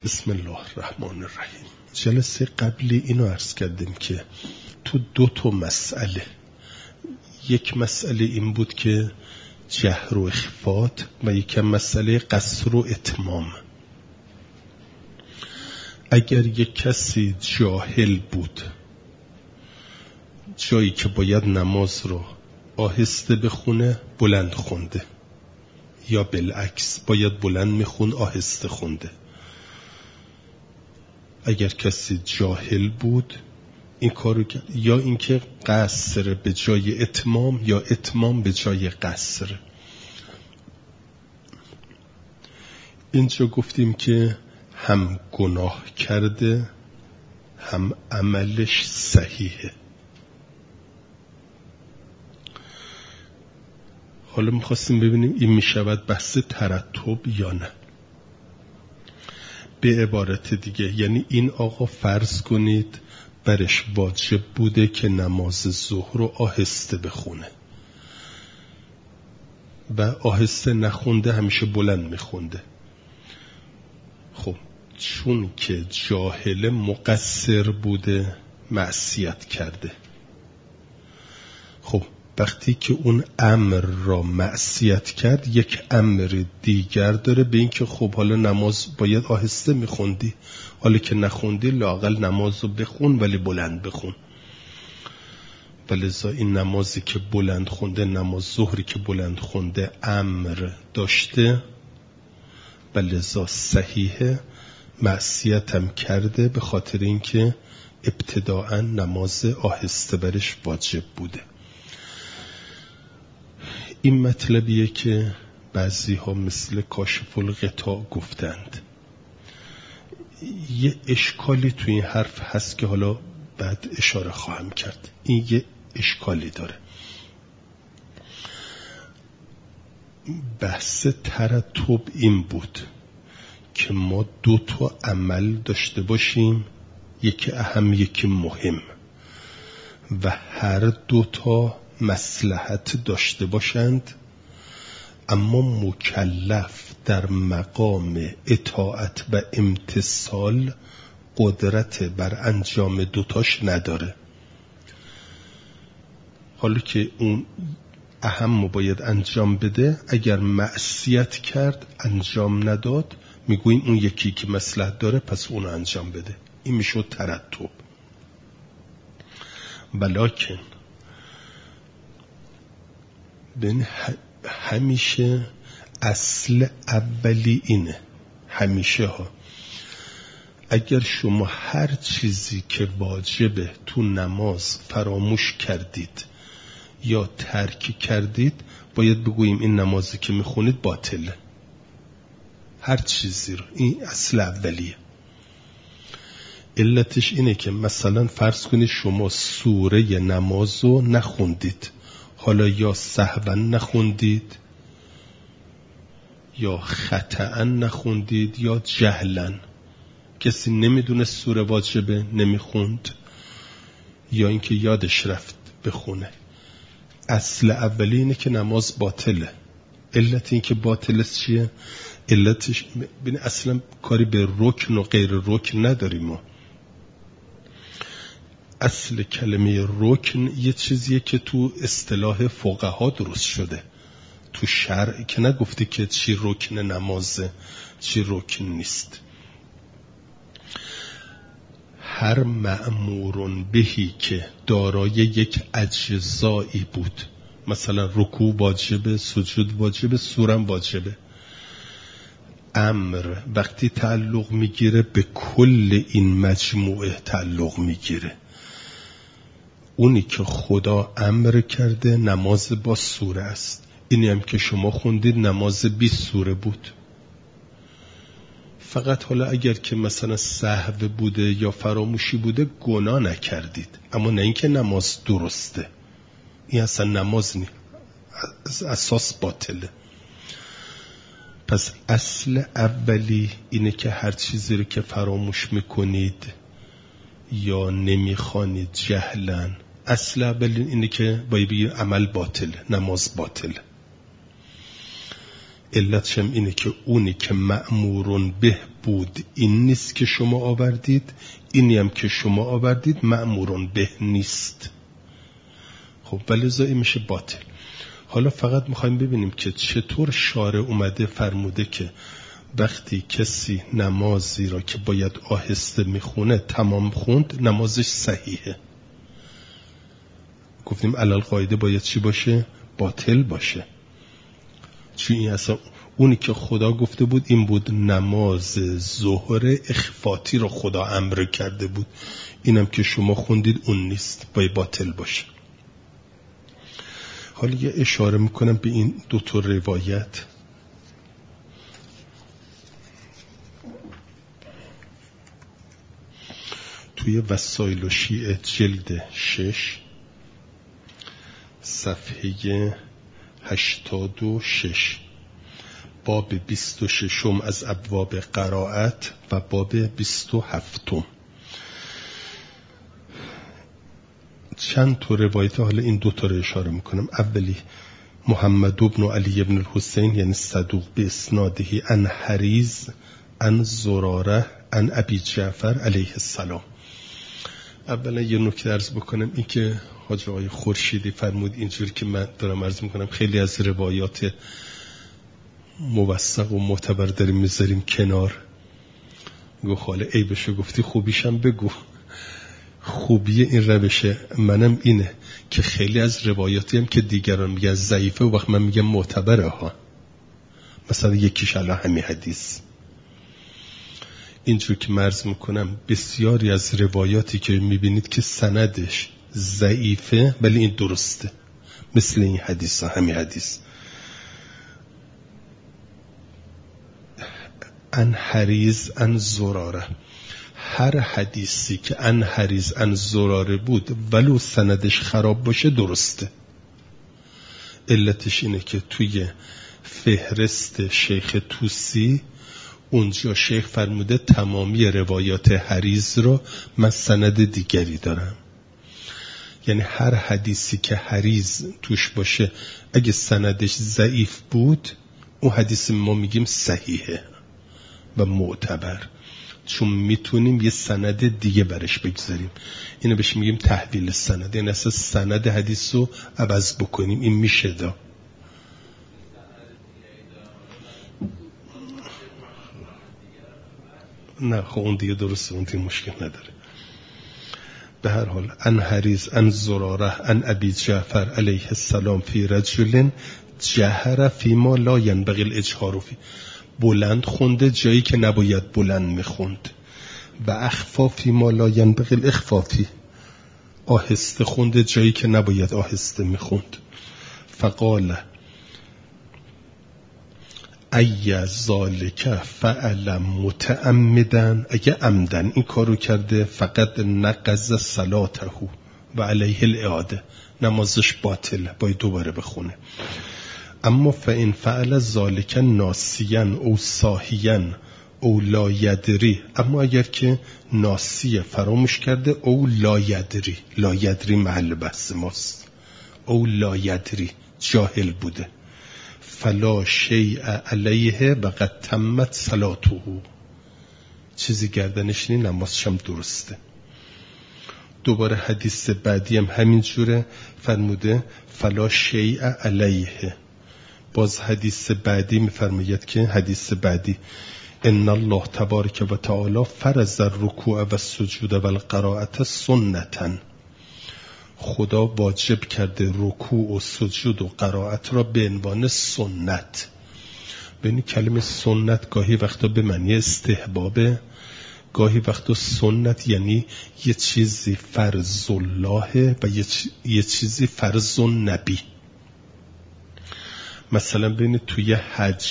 بسم الله الرحمن الرحیم. جلسه قبلی اینو عرض کردیم که تو 2 مسئله، یک مسئله این بود که جهر و اخفات و یک مسئله قصر و اتمام. اگر یک کسی جاهل بود، جایی که باید نماز رو آهسته بخونه بلند خونده، یا بالعکس باید بلند میخون آهسته خونده. اگر کسی جاهل بود این کارو کرد، یا اینکه قصر به جای اتمام یا اتمام به جای قصر. اینجا گفتیم که هم گناه کرده هم عملش صحیحه. حالا میخواستیم ببینیم این میشود بحث ترتب یا نه. به عبارت دیگه، یعنی این آقا فرض کنید برش واجب بوده که نماز ظهر رو آهسته بخونه و آهسته نخونده، همیشه بلند میخونده. خب چون که جاهل مقصر بوده معصیت کرده. خب وقتی که اون امر را معصیت کرد، یک امر دیگر داره به این که خب حالا نماز باید آهسته میخوندی، حالا که نخوندی لااقل نماز رو بخون ولی بلند بخون. ولذا این نمازی که بلند خونده، نماز ظهری که بلند خونده امر داشته، ولذا صحیحه. معصیت هم کرده به خاطر اینکه ابتداءً نماز آهسته برش واجب بوده. این مطلبیه که بعضی ها مثل کاشف الغطا گفتند. یه اشکالی توی این حرف هست که حالا بعد اشاره خواهم کرد. این یه اشکالی داره. بحث ترتب این بود که ما 2 عمل داشته باشیم، یکی اهم یکی مهم، و هر 2 مصلحت داشته باشند، اما مکلف در مقام اطاعت و امتثال قدرت بر انجام 2 نداره. حالا که اون اهم باید انجام بده، اگر معصیت کرد انجام نداد، میگوییم اون یکی که مصلحت داره پس اون انجام بده. این میشود ترتب. ولکن بین همیشه اصل اولی اینه، همیشه ها، اگر شما هر چیزی که واجبه تو نماز فراموش کردید یا ترک کردید، باید بگوییم این نمازی که میخونید باطله. هر چیزی رو، این اصل اولیه. علتش اینه که مثلا فرض کنید شما سوره نماز رو نخوندید، حالا یا سهوا نخوندید یا خطأ نخوندید یا جهلا، کسی نمیدونه سوره واجبه نمیخوند، یا اینکه یادش رفت بخونه. اصل اولی اینه که نماز باطله. علت این که باطله چیه؟ علتش ببین اصلا کاری به رکن و غیر رکن نداریم ما. اصل کلمه رکن یه چیزیه که تو اصطلاح فقها درست شده، تو شرع که نگفته که چی رکن نمازه چی رکن نیست. هر مأمورون بهی که دارای یک اجزایی بود، مثلا رکوع واجبه، سجود واجبه، سورم واجبه، امر وقتی تعلق میگیره به کل این مجموعه تعلق میگیره. اونی که خدا امر کرده نماز با سوره است، اینی هم که شما خوندید نماز 20 سوره بود. فقط حالا اگر که مثلا سهو بوده یا فراموشی بوده گناه نکردید، اما نه اینکه نماز درسته. این اصلا نماز نیست، اساس باطله. پس اصل اولی اینه که هر چیزی رو که فراموش میکنید یا نمیخوانید جهلاً، اصل اولی اینه که باید بگید عمل باطله، نماز باطله. علتش هم اینه که اونی که مأمورون به بود این نیست که شما آوردید، اینی هم که شما آوردید مأمورون به نیست. خب ولذا این میشه باطل. حالا فقط میخوایم ببینیم که چطور شارع اومده فرموده که وقتی کسی نمازی را که باید آهسته میخونه تمام خوند نمازش صحیحه. گفتیم علل قاعده باید چی باشه؟ باطل باشه. چون این اصلا اونی که خدا گفته بود این بود نماز ظهر اخفاتی رو خدا امر کرده بود، اینم که شما خوندید اون نیست، باید باطل باشه. حالا یه اشاره میکنم به این دو تا روایت. توی وسائل و شیعه جلد 6 صفحه 86 باب 26 از ابواب قرائت و باب 27 چند تا روایت، حالا این دو تا رو اشاره میکنم. اولی محمد بن علی بن الحسین یعنی صدوق به اسنادهی عن حریز عن زراره عن ابی جعفر علیه السلام. اولا یه نکته عرض بکنم، این که حاج آقای خورشیدی فرمود اینجوری که من دارم عرض میکنم خیلی از روایات موثق و معتبر داریم میذاریم کنار. گو خاله عیبشو گفتی خوبیشم بگو. خوبی این روشه منم اینه که خیلی از روایاتی هم که دیگران میگن ضعیفه و وقت من میگم معتبره ها. مثلا یکیش الان همین حدیث اینجور که مرز میکنم بسیاری از روایاتی که میبینید که سندش ضعیفه ولی این درسته، مثل این حدیث ها. همین حدیث ان حریز ان زراره، هر حدیثی که ان حریز ان زراره بود ولو سندش خراب باشه درسته. علتش اینه که توی فهرست شیخ توسی اونجا شیخ فرموده تمامی روایات حریز رو من سند دیگری دارم. یعنی هر حدیثی که حریز توش باشه اگه سندش ضعیف بود اون حدیث ما میگیم صحیحه و معتبر، چون میتونیم یه سند دیگه برش بگذاریم. اینو بهش میگیم تحویل سند، یعنی اصلا سند حدیث رو عوض بکنیم. این میشه دا نه خب اون دیگه درسته، اون دیگه مشکل نداره. به هر حال ان حریز ان زراره ان ابی جعفر علیه السلام فی رجل جهر فی ما لا ینبغی الاجهار فی، بلند خونده جایی که نباید بلند میخوند، و اخفا فی ما لا ینبغی الاخفا فی، آهسته خونده جایی که نباید آهسته میخوند. فقال ای ذالک فعل متعمدن، اگه عمدن این کارو کرده فقط نقض صلاته و علیه الاعاده، نمازش باطله، باید دوباره بخونه. اما فإن فعل ذالک ناسیا او ساهیا او لا یدری، اما اگر که ناسی فراموش کرده او لا یدری، لا یدری محل بحث ماست، او لا یدری جاهل بوده، فلا شیء علیه و قد تمت صلاته، چیزی گردنش نی، نمازش هم درسته. دوباره حدیث بعدی هم همین جوره فرموده فلا شیء علیه. باز حدیث بعدی میفرماید که حدیث بعدی ان الله تبارک و تعالی فرض الرکوع و السجود و القراءة سنتا، خدا واجب کرده رکوع و سجود و قرائت را به عنوان سنت. ببین کلمه سنت گاهی وقتا به معنی استحبابه، گاهی وقتا سنت یعنی یه چیزی فرض الله و یه چیزی فرض نبی. مثلا ببینید توی حج،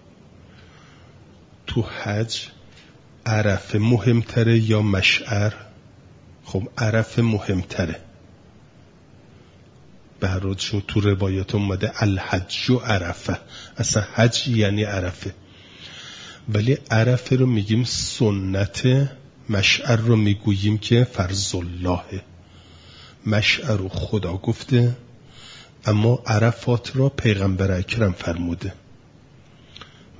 تو حج عرفه مهمتره یا مشعر؟ خب عرفه مهمتره، به هر حال چون تو روایت اومده الحج و عرفه، اصلا حج یعنی عرفه، ولی عرفه رو میگیم سنت، مشعر رو میگوییم که فرض الله. مشعر رو خدا گفته اما عرفات را پیغمبر اکرم فرموده.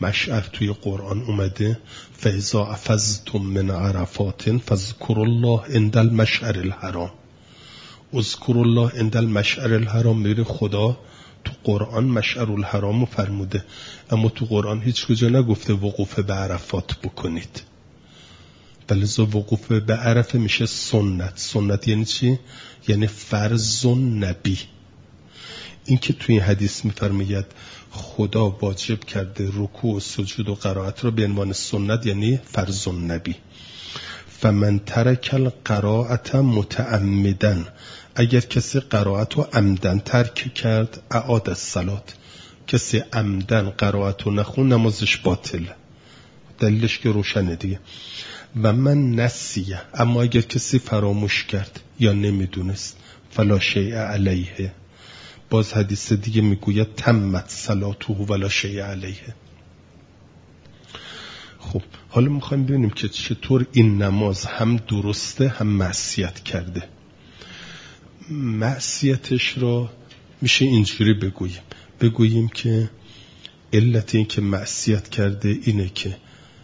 مشعر توی قرآن اومده فاذا افضتم من عرفات فاذکروا الله عند المشعر الحرام. اذکروا الله عند المشعر الحرام، میره خدا تو قرآن مشعر الحرام رو فرموده، اما تو قرآن هیچ کجا نگفته وقوف به عرفات بکنید. بلذا وقوف به عرفه میشه سنت. سنت یعنی چی؟ یعنی فرض نبی. این که توی این حدیث میفرماید خدا واجب کرده رکوع و سجود و قرائت را به عنوان سنت، یعنی فرض نبی. فمن ترک القراءة متعمدا، اگر کسی قرائت رو عمدن ترک کرد اعاد الصلاة، کسی عمدن قرائت رو نخون نمازش باطل. دلیلش که روشنه دیگه. و من نسیه، اما اگر کسی فراموش کرد یا نمیدونست فلا شیء علیه، باز حدیث دیگه میگوید تمت صلاته ولا شیء علیه. خب حالا میخوایم ببینیم که چطور این نماز هم درسته هم معصیت کرده. معصیتش را میشه اینجوری بگوییم که علت این که معصیت کرده اینه که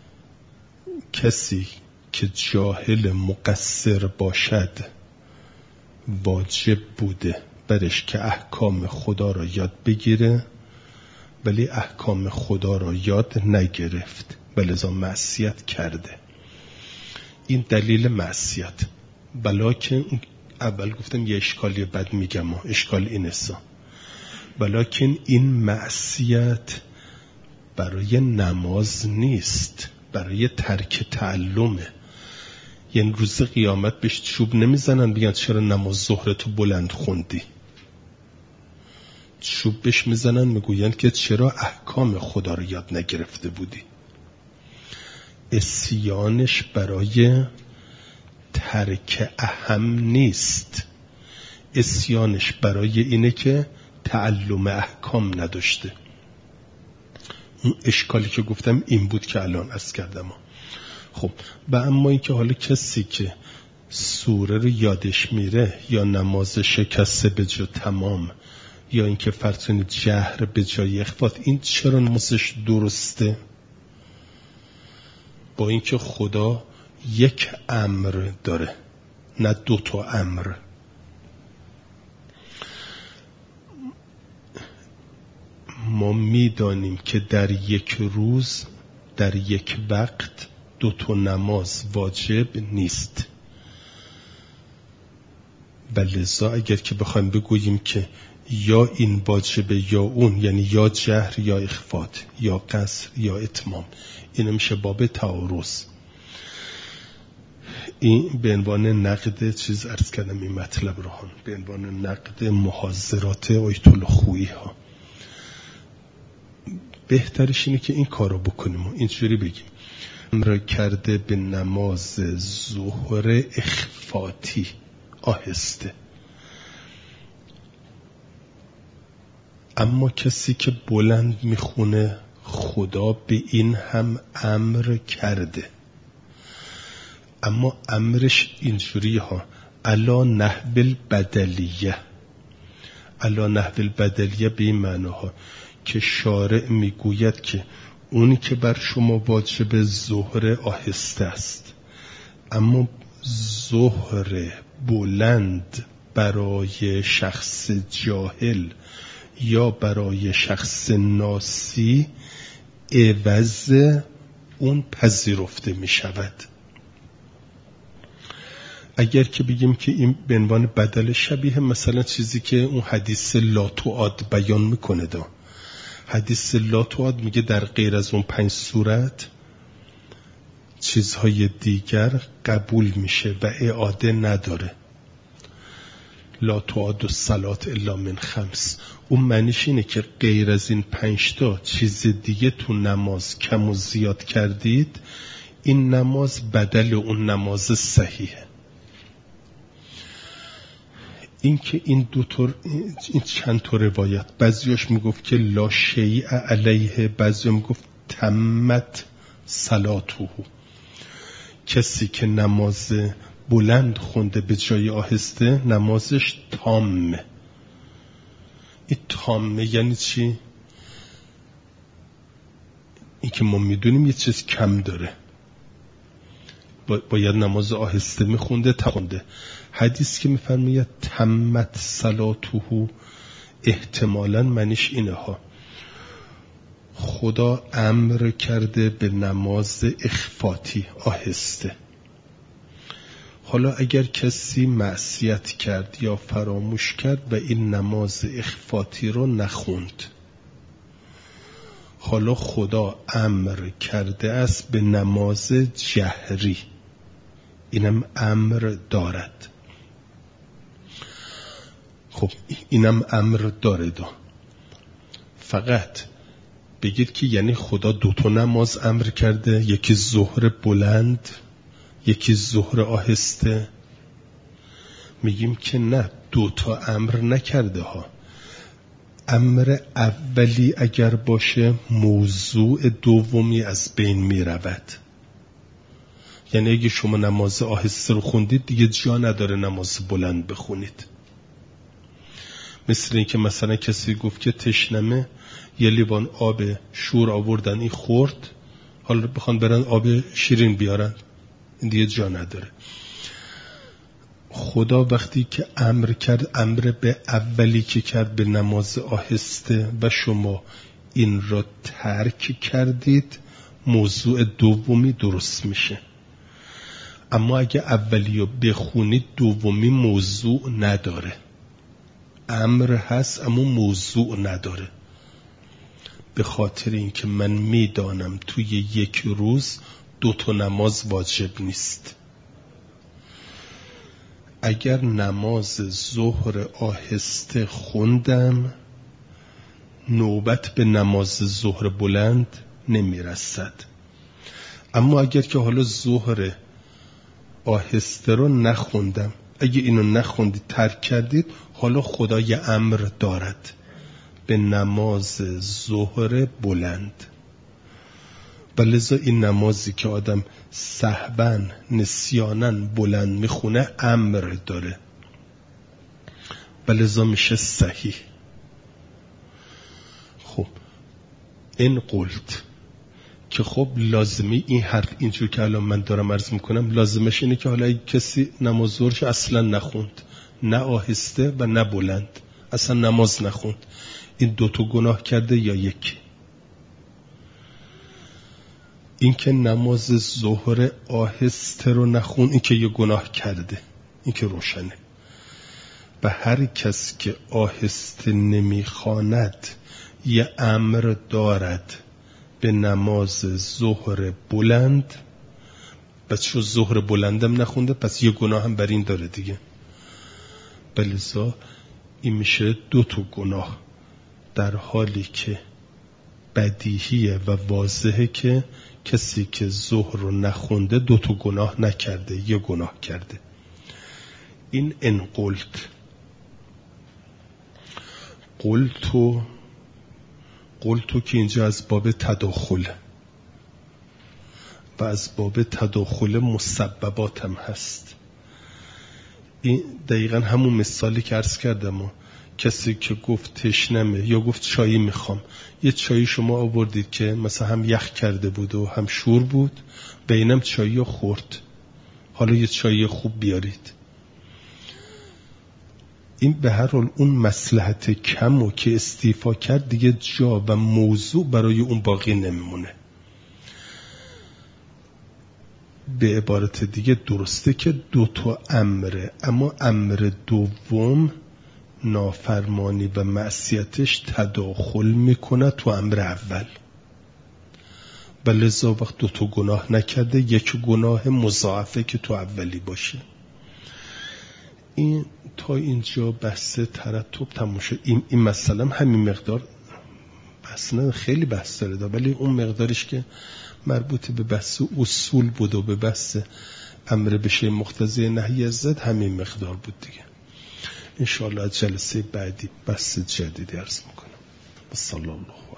کسی که جاهل مقصر باشد واجب بوده برش که احکام خدا را یاد بگیره، ولی احکام خدا را یاد نگرفت، بلذا معصیت کرده. این دلیل معصیت. بلکه اول گفتم یه اشکالی بد میگم، اشکال اینسا، بلکه این معصیت برای نماز نیست، برای ترک تعلمه. یعنی روز قیامت بهش چوب نمیزنن بگن چرا نماز ظهر تو بلند خوندی، چوب بهش میزنن میگوین که چرا احکام خدا رو یاد نگرفته بودی. عصیانش برای ترک اهم نیست، عصیانش برای اینه که تعلم احکام نداشته. اون اشکالی که گفتم این بود که الان عرض کردم. خب و اما این که حالا کسی که سوره رو یادش میره یا نماز شکسته به جا تمام، یا اینکه فرض جهر به جای اخفات، این چرا نمازش درسته؟ با اینکه خدا یک امر داره نه دو تا امر. ما میدانیم که در یک روز در یک وقت دو تا نماز واجب نیست، لذا اگر که بخوایم بگوییم که یا این واجبه یا اون، یعنی یا جهر یا اخفات یا قصر یا اتمام، این میشه باب تعارض. این به عنوان نقد چیز عرض کردم، این مطلب رو هم به عنوان نقد محاضرات آیت الله خویی ها. بهترش اینه که این کارو بکنیم و اینجوری بگیم امر کرده به نماز ظهر اخفاتی آهسته، اما کسی که بلند میخونه خدا به این هم امر کرده، اما امرش اینجوری ها علا نحو البدلیه. علا نحو البدلیه به این معناها که شارع میگوید که اونی که بر شما واجب ظهر آهسته است، اما ظهر بلند برای شخص جاهل یا برای شخص ناسی عوض اون پذیرفته می شود. اگر که بگیم که این به عنوان بدل شبیه مثلا چیزی که اون حدیث لا تعاد بیان میکنه دا. حدیث لا تعاد میگه در غیر از اون 5 صورت چیزهای دیگر قبول میشه و اعاده نداره. لا تعاد الصلاة الا من 5. اون معنیش اینه که غیر از این 5 تا چیز دیگه تو نماز کم و زیاد کردید، این نماز بدل اون نماز صحیحه. این که این این چند تا روایت، بعضیاش میگفت که لا شیء علیه، بعضی میگفت تمت صلاته. کسی که نماز بلند خونده به جای آهسته نمازش تامه. این تامه یعنی چی؟ این که ما میدونیم یه چیز کم داره، باید نماز آهسته میخونده تخونده. حدیث که میفرماید تمت صلاته، احتمالاً معنیش اینه ها، خدا امر کرده به نماز اخفاتی آهسته. حالا اگر کسی معصیت کرد یا فراموش کرد و این نماز اخفاتی رو نخوند، حالا خدا امر کرده است به نماز جهری، اینم امر دارد. خب اینم امر داره فقط بگید که یعنی خدا 2 نماز امر کرده، یکی ظهر بلند یکی ظهر آهسته. میگیم که نه، 2 امر نکرده ها. امر اولی اگر باشه موضوع دومی از بین می رود. یعنی اگه شما نماز آهسته رو خوندید دیگه جا نداره نماز بلند بخونید. مثل این که مثلا کسی گفت که تشنمه، یه لیوان آب شور آوردن این خورد، حالا بخوان برن آب شیرین بیارن، این دیگه جا نداره. خدا وقتی که امر کرد، امر به اولی که کرد به نماز آهسته و شما این را ترک کردید، موضوع دومی درست میشه. اما اگه اولی رو بخونید دومی موضوع نداره، امر هست اما موضوع نداره. به خاطر اینکه من میدانم توی یک روز 2 نماز واجب نیست. اگر نماز ظهر آهسته خوندم، نوبت به نماز ظهر بلند نمیرسد. اما اگر که حالا ظهر آهسته رو نخوندم، اگه اینو نخوندید ترک کردید، حالا خدا یه امر دارد به نماز ظهر بلند. و لذا این نمازی که آدم سهواً نسیاناً بلند میخونه امر داره و لذا میشه صحیح. خب این قلت که خب لازمی این حرف اینجور که الان من دارم عرض میکنم لازمش اینه که حالا کسی نماز ظهرش اصلا نخوند، نه آهسته و نه بلند، اصلا نماز نخوند، این 2 گناه کرده یا یکی؟ این که نماز ظهر آهسته رو نخون، این که یه گناه کرده، این که روشنه. و هر کس که آهسته نمیخواند یه امر دارد به نماز ظهر بلند، پس چون ظهر بلندم نخونده پس یه گناه هم بر این داره دیگه. بلذا این میشه 2 گناه، در حالی که بدیهیه و واضحه که کسی که ظهر رو نخونده 2 گناه نکرده، یه گناه کرده. این ان قلتو که اینجا از باب تداخله و از باب تداخل مسببات هم هست. این دقیقا همون مثالی که عرض کردم، کسی که گفت تشنمه یا گفت چایی میخوام، یه چایی شما آوردید که مثلا هم یخ کرده بود و هم شور بود، به اینم چایی رو خورد، حالا یه چایی خوب بیارید. این به هر حال اون مصلحت کمو که استیفا کرد دیگه جا و موضوع برای اون باقی نمیمونه. به عبارت دیگه درسته که 2 امره، اما امر دوم نافرمانی و معصیتش تداخل میکنه تو امر اول، و لذا وقت 2 گناه نکرده، 1 گناه مضاعفه که تو اولی باشه. این تا اینجا بحث ترتب تموم شد. این مسئله همین مقدار بحث نه، خیلی بحث داره ولی اون مقدارش که مربوط به بحث اصول بود و به بحث امر به شیء مقتضی نهی از ضد همین مقدار بود دیگه. انشاءالله جلسه بعدی بحث جدیدی عرض میکنم. صلی الله